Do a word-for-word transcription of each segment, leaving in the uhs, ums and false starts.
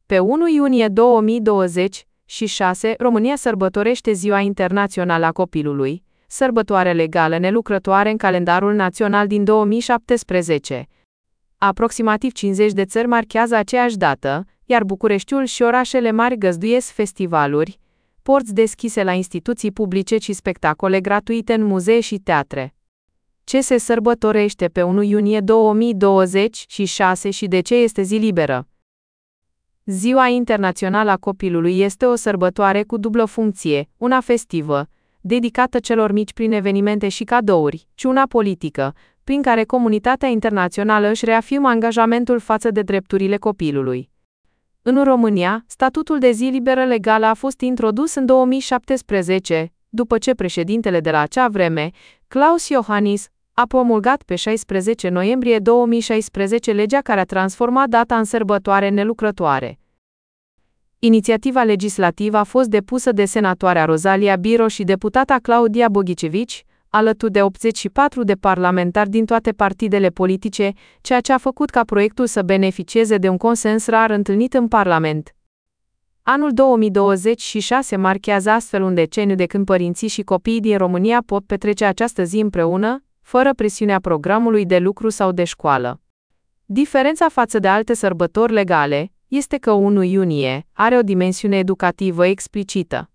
Pe unu iunie două mii douăzeci și șase, România sărbătorește Ziua Internațională a Copilului, sărbătoare legală nelucrătoare în calendarul național din două mii șaptesprezece. Aproximativ cincizeci de țări marchează aceeași dată, iar Bucureștiul și orașele mari găzduiesc festivaluri, porți deschise la instituții publice și spectacole gratuite în muzee și teatre. Ce se sărbătorește pe unu iunie două mii douăzeci și șase și de ce este zi liberă? Ziua Internațională a Copilului este o sărbătoare cu dublă funcție, una festivă, dedicată celor mici prin evenimente și cadouri, și una politică, prin care comunitatea internațională își reafirmă angajamentul față de drepturile copilului. În România, statutul de zi liberă legală a fost introdus în două mii șaptesprezece, după ce președintele de la acea vreme, Klaus Iohannis, a promulgat pe șaisprezece noiembrie două mii șaisprezece legea care a transformat data în sărbătoare nelucrătoare. Inițiativa legislativă a fost depusă de senatoarea Rosalia Biro și deputata Claudia Boghicevici, alături de optzeci și patru de parlamentari din toate partidele politice, ceea ce a făcut ca proiectul să beneficieze de un consens rar întâlnit în Parlament. Anul două mii douăzeci și șase marchează astfel un deceniu de când părinții și copiii din România pot petrece această zi împreună, fără presiunea programului de lucru sau de școală. Diferența față de alte sărbători legale este că unu iunie are o dimensiune educativă explicită.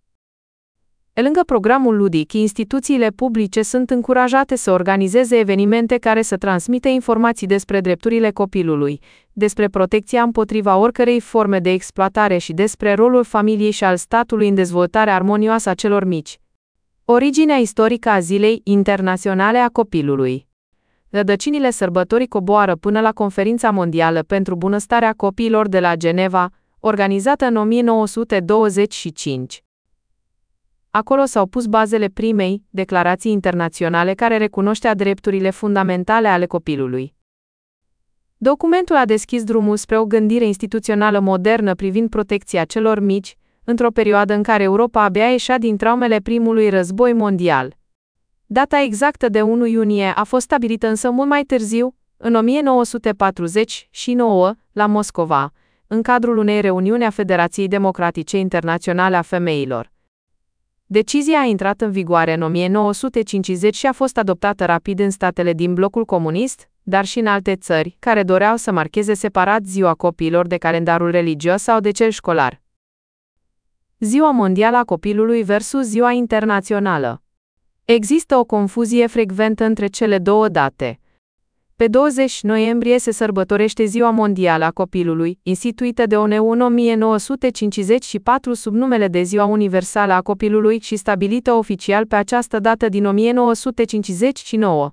Pe lângă programul ludic, instituțiile publice sunt încurajate să organizeze evenimente care să transmită informații despre drepturile copilului, despre protecția împotriva oricărei forme de exploatare și despre rolul familiei și al statului în dezvoltarea armonioasă a celor mici. Originea istorică a Zilei Internaționale a Copilului. Rădăcinile sărbătorii coboară până la Conferința Mondială pentru Bunăstarea Copiilor de la Geneva, organizată în o mie nouă sute douăzeci și cinci. Acolo s-au pus bazele primei declarații internaționale care recunoștea drepturile fundamentale ale copilului. Documentul a deschis drumul spre o gândire instituțională modernă privind protecția celor mici, într-o perioadă în care Europa abia ieșea din traumele primului război mondial. Data exactă de unu iunie a fost stabilită însă mult mai târziu, în o mie nouă sute patruzeci și nouă, la Moscova, în cadrul unei reuniuni a Federației Democratice Internaționale a Femeilor. Decizia a intrat în vigoare în o mie nouă sute cincizeci și a fost adoptată rapid în statele din blocul comunist, dar și în alte țări, care doreau să marcheze separat Ziua Copiilor de calendarul religios sau de cel școlar. Ziua Mondială a Copilului versus Ziua Internațională. Există o confuzie frecventă între cele două date. Pe douăzeci noiembrie se sărbătorește Ziua Mondială a Copilului, instituită de O N U în o mie nouă sute cincizeci și patru sub numele de Ziua Universală a Copilului și stabilită oficial pe această dată din o mie nouă sute cincizeci și nouă.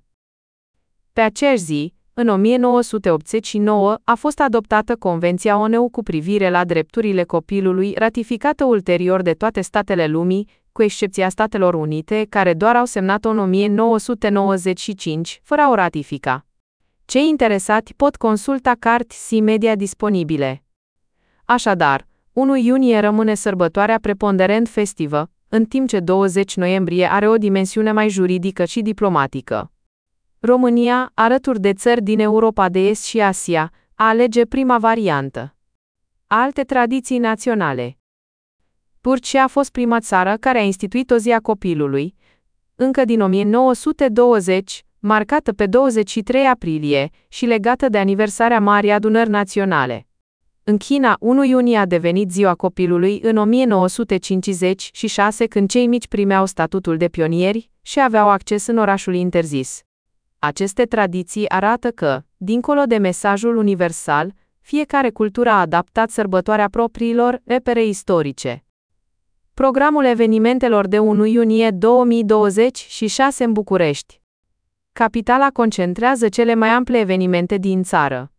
Pe aceeași zi, în o mie nouă sute optzeci și nouă, a fost adoptată Convenția O N U cu privire la drepturile copilului, ratificată ulterior de toate statele lumii, cu excepția Statelor Unite, care doar au semnat-o în o mie nouă sute nouăzeci și cinci, fără a o ratifica. Cei interesati pot consulta cărți media disponibile. Așadar, unu iunie rămâne sărbătoarea preponderent festivă, în timp ce douăzeci noiembrie are o dimensiune mai juridică și diplomatică. România, alături de țări din Europa de Est și Asia, alege prima variantă. Alte tradiții naționale. Turcia a fost prima țară care a instituit o zi a copilului, încă din o mie nouă sute douăzeci, marcată pe douăzeci și trei aprilie și legată de aniversarea Marii Adunări Naționale. În China, unu iunie a devenit Ziua Copilului în o mie nouă sute cincizeci și șase, când cei mici primeau statutul de pionieri și aveau acces în orașul interzis. Aceste tradiții arată că, dincolo de mesajul universal, fiecare cultură a adaptat sărbătoarea propriilor repere istorice. Programul evenimentelor de unu iunie două mii douăzeci și șase în București. Capitala concentrează cele mai ample evenimente din țară.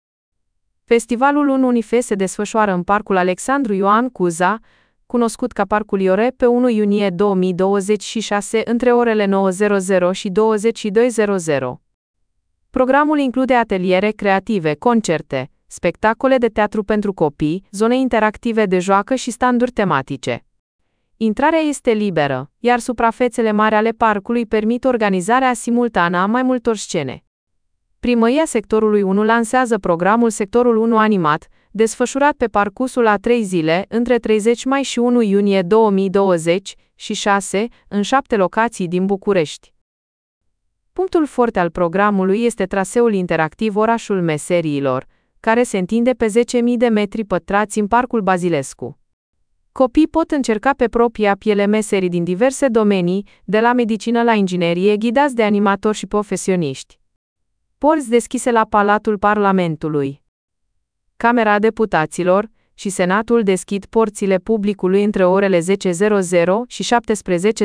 Festivalul Ununife se desfășoară în Parcul Alexandru Ioan Cuza, cunoscut ca Parcul Iore, pe unu iunie două mii douăzeci și șase între orele nouă și douăzeci și două. Programul include ateliere creative, concerte, spectacole de teatru pentru copii, zone interactive de joacă și standuri tematice. Intrarea este liberă, iar suprafețele mari ale parcului permit organizarea simultană a mai multor scene. Primăria Sectorului unu lansează programul Sectorul unu Animat, desfășurat pe parcursul a trei zile, între treizeci mai și unu iunie două mii douăzeci și șase, în șapte locații din București. Punctul forte al programului este traseul interactiv Orașul Meseriilor, care se întinde pe zece mii de metri pătrați în Parcul Bazilescu. Copiii pot încerca pe propria piele meserii din diverse domenii, de la medicină la inginerie, ghidați de animatori și profesioniști. Porți deschise la Palatul Parlamentului. Camera Deputaților și Senatul deschid porțile publicului între orele zece și șaptesprezece.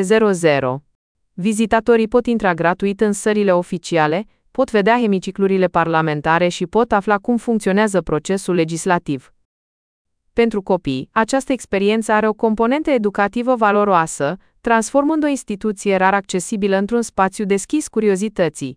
Vizitatorii pot intra gratuit în sălile oficiale, pot vedea hemiciclurile parlamentare și pot afla cum funcționează procesul legislativ. Pentru copii, această experiență are o componentă educativă valoroasă, transformând o instituție rar accesibilă într-un spațiu deschis curiozității.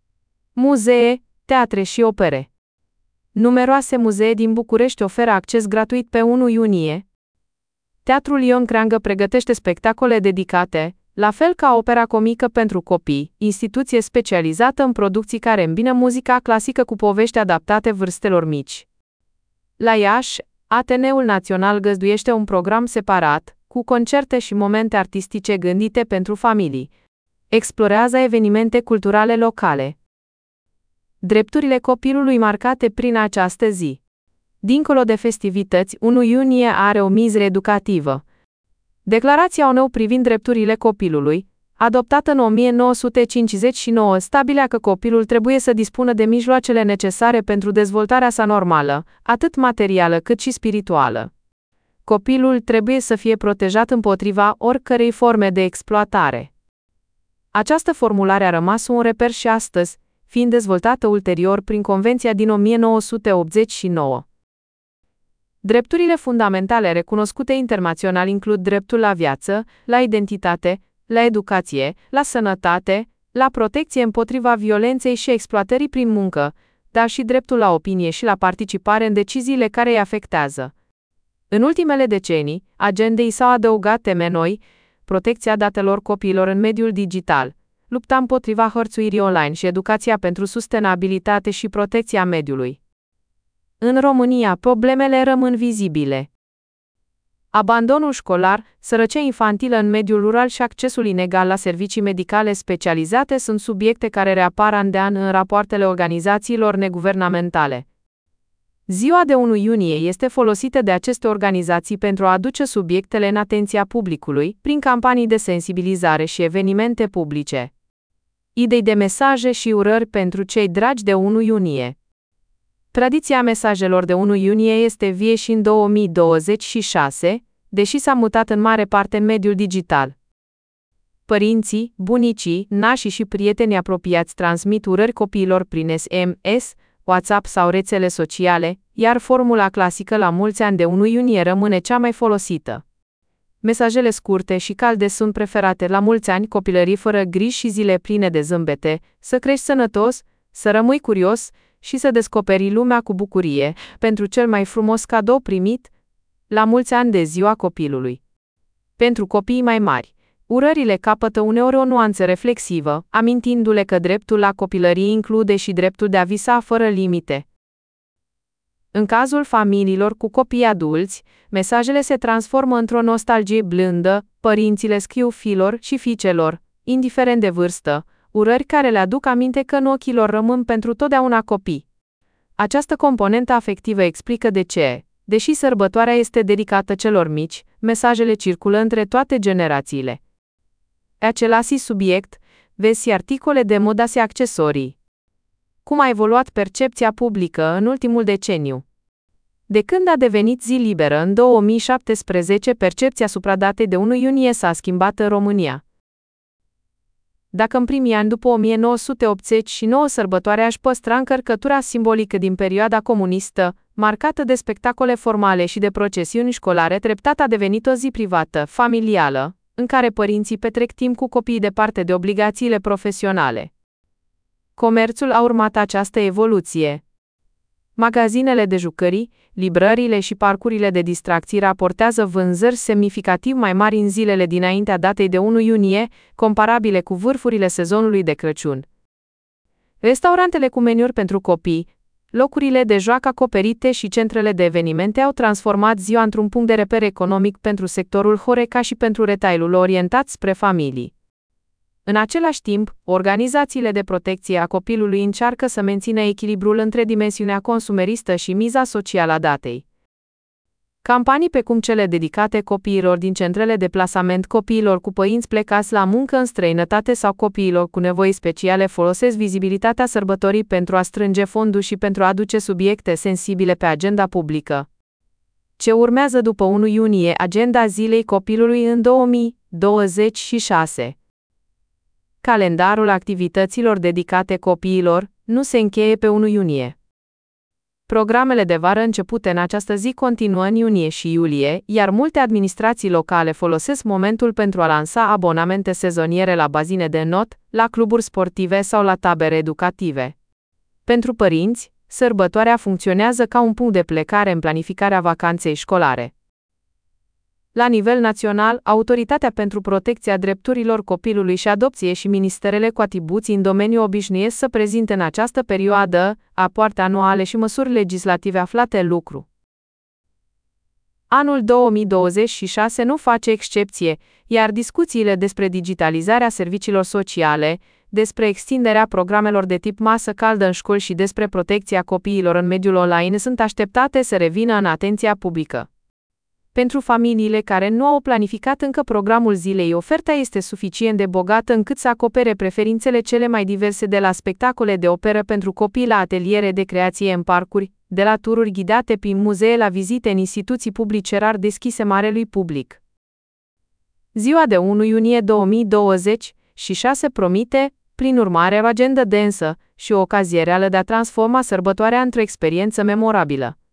Muzee, teatre și opere. Numeroase muzee din București oferă acces gratuit pe unu iunie. Teatrul Ion Creangă pregătește spectacole dedicate, la fel ca Opera Comică pentru copii, instituție specializată în producții care îmbină muzica clasică cu povești adaptate vârstelor mici. La Iași, Ateneul Național găzduiește un program separat, cu concerte și momente artistice gândite pentru familii. Explorează evenimente culturale locale. Drepturile copilului marcate prin această zi. Dincolo de festivități, unu iunie are o miză educativă. Declarația O N U privind drepturile copilului, adoptată în o mie nouă sute cincizeci și nouă, stabilea că copilul trebuie să dispună de mijloacele necesare pentru dezvoltarea sa normală, atât materială cât și spirituală. Copilul trebuie să fie protejat împotriva oricărei forme de exploatare. Această formulare a rămas un reper și astăzi, fiind dezvoltată ulterior prin Convenția din o mie nouă sute optzeci și nouă. Drepturile fundamentale recunoscute internațional includ dreptul la viață, la identitate, la educație, la sănătate, la protecție împotriva violenței și exploatării prin muncă, dar și dreptul la opinie și la participare în deciziile care îi afectează. În ultimele decenii, agendei s-au adăugat teme noi, protecția datelor copiilor în mediul digital, lupta împotriva hărțuirii online și educația pentru sustenabilitate și protecția mediului. În România, problemele rămân vizibile. Abandonul școlar, sărăcia infantilă în mediul rural și accesul inegal la servicii medicale specializate sunt subiecte care reapar an de an în rapoartele organizațiilor neguvernamentale. Ziua de unu iunie este folosită de aceste organizații pentru a aduce subiectele în atenția publicului, prin campanii de sensibilizare și evenimente publice. Idei de mesaje și urări pentru cei dragi de unu iunie. Tradiția mesajelor de unu iunie este vie și în două mii douăzeci și șase, deși s-a mutat în mare parte în mediul digital. Părinții, bunicii, nașii și prietenii apropiați transmit urări copiilor prin S M S, WhatsApp sau rețele sociale, iar formula clasică la mulți ani de unu iunie rămâne cea mai folosită. Mesajele scurte și calde sunt preferate la mulți ani, copilării fără griji și zile pline de zâmbete, să crești sănătos, să rămâi curios și să descoperi lumea cu bucurie, pentru cel mai frumos cadou primit, la mulți ani de ziua copilului. Pentru copiii mai mari, urările capătă uneori o nuanță reflexivă, amintindu-le că dreptul la copilărie include și dreptul de a visa fără limite. În cazul familiilor cu copii adulți, mesajele se transformă într-o nostalgie blândă, părinții le scriu fiilor și fiicelor, indiferent de vârstă, urări care le aduc aminte că în ochii lor rămân pentru totdeauna copii. Această componentă afectivă explică de ce, deși sărbătoarea este dedicată celor mici, mesajele circulă între toate generațiile. Același subiect, vezi articole de modă și accesorii. Cum a evoluat percepția publică în ultimul deceniu? De când a devenit zi liberă în două mii șaptesprezece, percepția asupra datei de unu iunie s-a schimbat în România. Dacă în primii ani după o mie nouă sute optzeci și nouă sărbătoarea își păstra încărcătura simbolică din perioada comunistă, marcată de spectacole formale și de procesiuni școlare, treptat a devenit o zi privată, familială, în care părinții petrec timp cu copiii departe de obligațiile profesionale. Comerțul a urmat această evoluție. Magazinele de jucării, librările și parcurile de distracții raportează vânzări semnificativ mai mari în zilele dinaintea datei de unu iunie, comparabile cu vârfurile sezonului de Crăciun. Restaurantele cu meniuri pentru copii, Locurile de joacă acoperite și centrele de evenimente au transformat ziua într-un punct de reper economic pentru sectorul Horeca și pentru retailul orientat spre familii. În același timp, organizațiile de protecție a copilului încearcă să mențină echilibrul între dimensiunea consumeristă și miza socială a datei. Campanii precum cele dedicate copiilor din centrele de plasament, copiilor cu părinți plecați la muncă în străinătate sau copiilor cu nevoi speciale folosesc vizibilitatea sărbătorii pentru a strânge fonduri și pentru a aduce subiecte sensibile pe agenda publică. Ce urmează după unu iunie, agenda Zilei Copilului în două mii douăzeci și șase. Calendarul activităților dedicate copiilor nu se încheie pe unu iunie. Programele de vară începute în această zi continuă în iunie și iulie, iar multe administrații locale folosesc momentul pentru a lansa abonamente sezoniere la bazine de not, la cluburi sportive sau la tabere educative. Pentru părinți, sărbătoarea funcționează ca un punct de plecare în planificarea vacanței școlare. La nivel național, Autoritatea pentru Protecția Drepturilor Copilului și Adopție și ministerele cu atribuții în domeniu obișnuiesc să prezinte în această perioadă rapoarte anuale și măsuri legislative aflate în lucru. Anul două mii douăzeci și șase nu face excepție, iar discuțiile despre digitalizarea serviciilor sociale, despre extinderea programelor de tip masă caldă în școli și despre protecția copiilor în mediul online sunt așteptate să revină în atenția publică. Pentru familiile care nu au planificat încă programul zilei, oferta este suficient de bogată încât să acopere preferințele cele mai diverse, de la spectacole de operă pentru copii la ateliere de creație în parcuri, de la tururi ghidate prin muzee la vizite în instituții publice rar deschise marelui public. Ziua de unu iunie două mii douăzeci și șase promite, prin urmare, o agendă densă și o ocazie reală de a transforma sărbătoarea într-o experiență memorabilă.